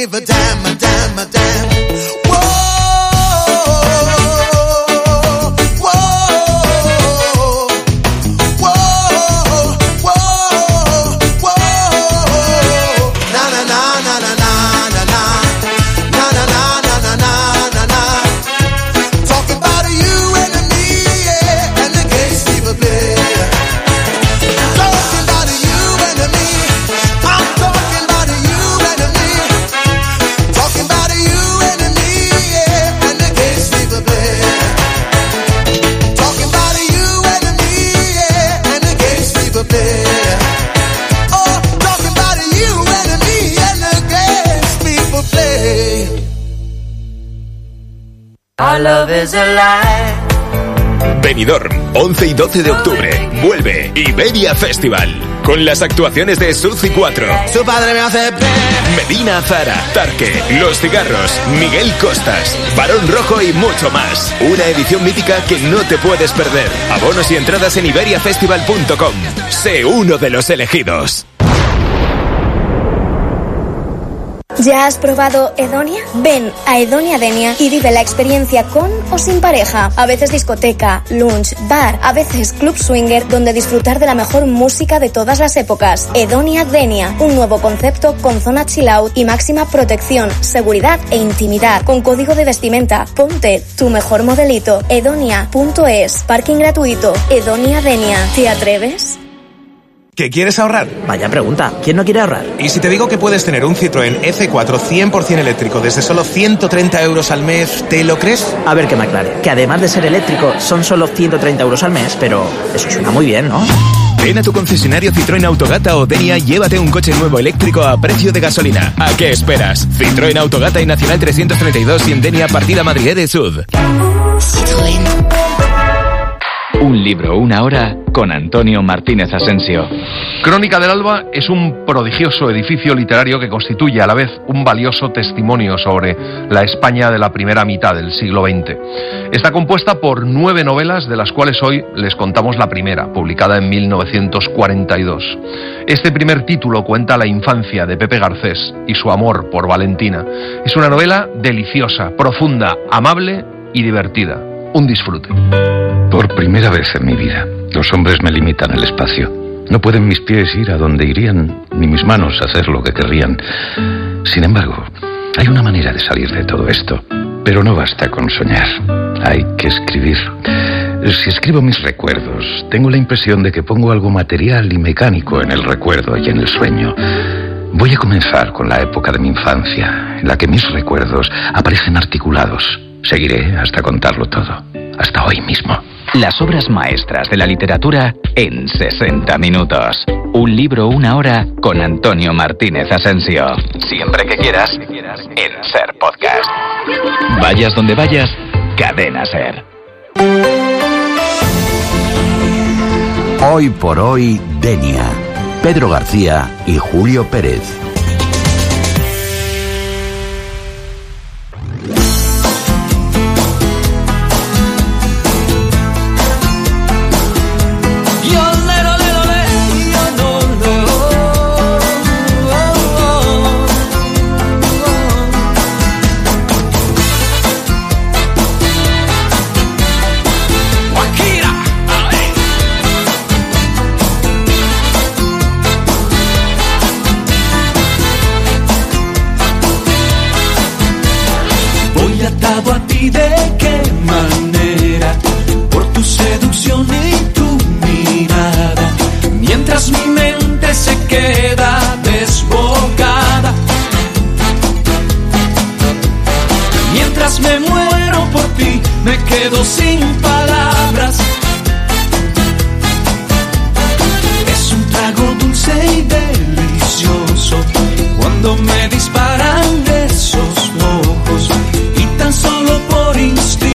give a damn, a damn, a damn. Whoa, whoa, whoa, whoa, whoa. Na na na na na na na na na na na na na na na. Talking about you and me, yeah, and the games people play. Talking about you and me. I'm talking about you and me. Talking about you and me, yeah, and the games people play. Talking about you and me, yeah, and the games people play. Oh, talking about you and me and the games people play. Our love is a lie. Benidorm, 11 y 12 de octubre. Vuelve Iberia Festival. Con las actuaciones de Suzy 4, Su padre me hace Medina Azara, Tarque, Los Cigarros, Miguel Costas, Barón Rojo y mucho más. Una edición mítica que no te puedes perder. Abonos y entradas en iberiafestival.com. Sé uno de los elegidos. ¿Ya has probado Edonia? Ven a Edonia Denia y vive la experiencia con o sin pareja. A veces discoteca, lunch, bar, a veces club swinger, donde disfrutar de la mejor música de todas las épocas. Edonia Denia, un nuevo concepto con zona chill out y máxima protección, seguridad e intimidad. Con código de vestimenta, ponte tu mejor modelito. Edonia.es, parking gratuito. Edonia Denia, ¿te atreves? ¿Qué quieres ahorrar? Vaya pregunta, ¿quién no quiere ahorrar? ¿Y si te digo que puedes tener un Citroën C4 100% eléctrico desde solo 130 euros al mes, ¿te lo crees? A ver que me aclare, que además de ser eléctrico son solo 130 euros al mes, pero eso suena muy bien, ¿no? Ven a tu concesionario Citroën Autogata o Denia y llévate un coche nuevo eléctrico a precio de gasolina. ¿A qué esperas? Citroën Autogata y Nacional 332 y en Denia partida Madrid de Sud. Citroën. Un libro, una hora, con Antonio Martínez Asensio. Crónica del Alba es un prodigioso edificio literario que constituye a la vez un valioso testimonio sobre la España de la primera mitad del siglo XX. Está compuesta por 9 novelas, de las cuales hoy les contamos la primera, publicada en 1942. Este primer título cuenta la infancia de Pepe Garcés y su amor por Valentina. Es una novela deliciosa, profunda, amable y divertida. Un disfrute. Por primera vez en mi vida, los hombres me limitan el espacio. No pueden mis pies ir a donde irían, ni mis manos hacer lo que querrían. Sin embargo, hay una manera de salir de todo esto. Pero no basta con soñar. Hay que escribir. Si escribo mis recuerdos, tengo la impresión de que pongo algo material y mecánico en el recuerdo y en el sueño. Voy a comenzar con la época de mi infancia, en la que mis recuerdos aparecen articulados. Seguiré hasta contarlo todo, hasta hoy mismo. Las obras maestras de la literatura en 60 minutos. Un libro, una hora, con Antonio Martínez Asensio. Siempre que quieras, en SER Podcast. Vayas donde vayas, Cadena SER. Hoy por hoy, Denia. Pedro García y Julio Pérez. a ti de que